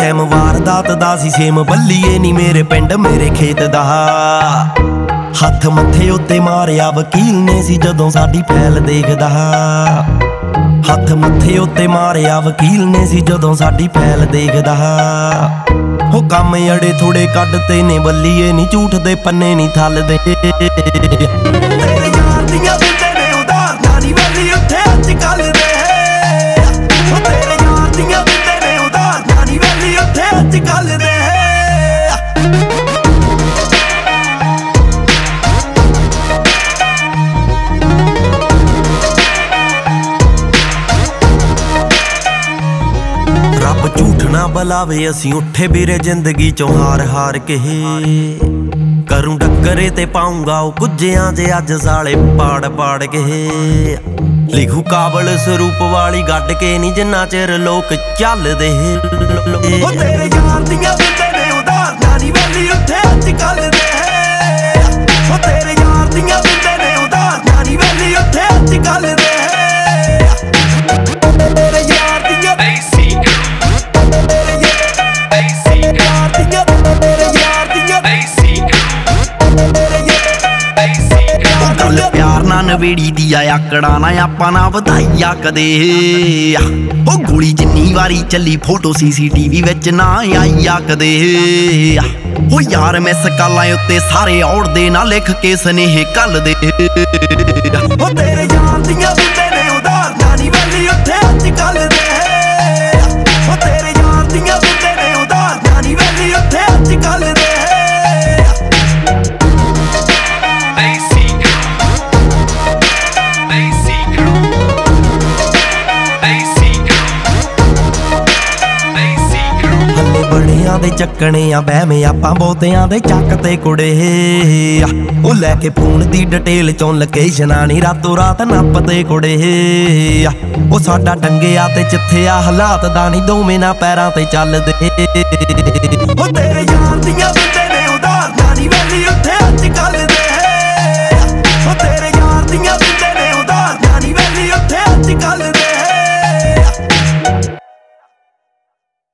Time ਵਾਰਦਾਤ ਦਾ ਸੀ same ਬੱਲੀਏ ਨੀ ਮੇਰੇ ਪਿੰਡ ਮੇਰੇ ਖੇਤ ਦਾ। ਹੱਥ ਮੱਥੇ ਉੱਤੇ ਮਾਰਿਆ ਵਕੀਲ ਨੇ ਸੀ ਜਦੋਂ ਸਾਡੀ ਫੈਲ ਦੇਖਦਾ। ਹੱਥ ਮੱਥੇ ਉੱਤੇ ਮਾਰਿਆ ਵਕੀਲ ਨੇ ਸੀ ਜਦੋਂ ਸਾਡੀ ਫੈਲ ਦੇਖਦਾ। ਹੋ ਕੰਮ ਅੜੇ ਥੋੜੇ ਕੱਢਤੇ ਨੇ ਬੱਲੀਏ ਨੀ ਝੂਠ ਦੇ ਪੰਨੇ ਨੀ ਥੱਲਦੇ। ਤੇਰੇ ਯਾਰ ਦੀਆਂ ਦਿੰਦੇ ਨੇ ਉਧਾਰਨਾ ਨੀ ਵੈਲੀ ਉੱਥੇ ਅੱਜ ਕੱਲ ਦੇ। ਹੋ ਤੇਰੇ ਯਾਰ ਦੀਆਂ ਦਿੰਦੇ ਨੇ ਉਧਾਰਨਾ ਨੀ ਵੈਲੀ ਉੱਥੇ ਅੱਜ ਕੱਲ ਦੇ। ਰੱਬ ਝੂਠ ਨਾ ਬੁਲਾਵੇ ਅਸੀਂ ਉੱਠੇ ਵੀਰੇ ਜ਼ਿੰਦਗੀ ਚੋਂ ਹਾਰ ਹਾਰ ਕੇ। ਕਰੂੰ ਡੱਕਰੇ ਤੇ ਪਾਉਂਗਾ ਉਹ ਕੁੱਜਿਆਂ ਜੇ ਅੱਜ ਸਾਲੇ ਪਾੜ ਪਾੜ ਕੇ। ਲਿਖੂ ਕਾਬਲ ਸਰੂਪ ਵਾਲੀ ਗੱਡ ਕੇ ਨੀ ਜਿੰਨਾ ਚਿਰ ਲੋਕ ਚੱਲਦੇ। ਉਹ ਤੇਰੇ ਯਾਰ ਦੀਆਂ ਦਿੰਦੇ ਨੇ ਉਧਾਰਨਾ ਨੀ ਵੈਲੀ ਉੱਥੇ ਅੱਜ ਕੱਲ ਦੇ। ਉਹ ਤੇਰੇ ਯਾਰ ਦੀਆਂ ਦਿੰਦੇ ਨੇ ਉਧਾਰਨਾ ਨੀ ਵੈਲੀ ਉੱਥੇ ਅੱਜ ਕੱਲ ਦੇ। ਤੇਰੇ ਯਾਰ ਦੀਆਂ ਗੱਲ ਪਿਆਰ ਨਾ ਨਵੇੜੀ ਦੀ ਆ ਆਕੜਾ ਨਾ ਆਪਾਂ ਨਾ ਵਧਾਈਆ ਕਦੇ। ਉਹ ਗੋਲੀ ਜਿੰਨੀ ਵਾਰੀ ਚੱਲੀ ਫੋਟੋ CCTV ਵਿੱਚ ਨਾ ਆਈਆ ਕਦੇ। ਉਹ ਯਾਰ ਮਿਸ ਕਾਲਾਂ ਉੱਤੇ ਸਾਰੇ ਔੜਦੇ ਨਾ ਲਿਖ ਕੇ ਸਨੇਹ ਕੱਲ ਦੇ। ਉਹ ਤੇਰੇ ਯਾਰ ਦੀਆਂ ਦਿੰਦੇ ਨੇ ਉਧਾਰਨਾ ਨੀ ਵੈਲੀ ਉੱਥੇ ਅੱਜ ਕੱਲ ਦੇ। ਉਹ ਤੇਰੇ ਯਾਰ ਦੀਆਂ ਦਿੰਦੇ ਨੇ ਉਧਾਰਨਾ ਨੀ ਵੈਲੀ ਉੱਥੇ ਅੱਜ ਕੱਲ ਦੇ। ਬੜਿਆਂ ਦੇ ਚੱਕਣੇ ਆ ਬਹਿਵੇਂ ਆਪਾਂ ਬਹੁਤਿਆਂ ਦੇ ਚੱਕ ਤੇ ਕੁੜੇ। ਉਹ ਲੈ ਕੇ ਫੋਨ ਦੀ ਡਿਟੇਲ ਚੋਂ ਲੋਕੇਸ਼ਨਾਂ ਨੀ ਰਾਤੋਂ ਰਾਤ ਨੱਪਦੇ ਕੁੜੇ। ਉਹ ਸਾਡਾ ਟੰਗਿਆ ਤੇ ਚਿੱਥਿਆ ਹਾਲਾਤ ਦਾ ਨੀ ਦੋਵੇਂ ਨਾ ਪੈਰਾਂ ਤੇ ਚੱਲਦੇ। ਉਹ ਤੇਰੇ ਯਾਰ ਦੀਆਂ ਦਿੰਦੇ ਨੇ ਉਧਾਰਨਾ ਨੀ ਵੈਲੀ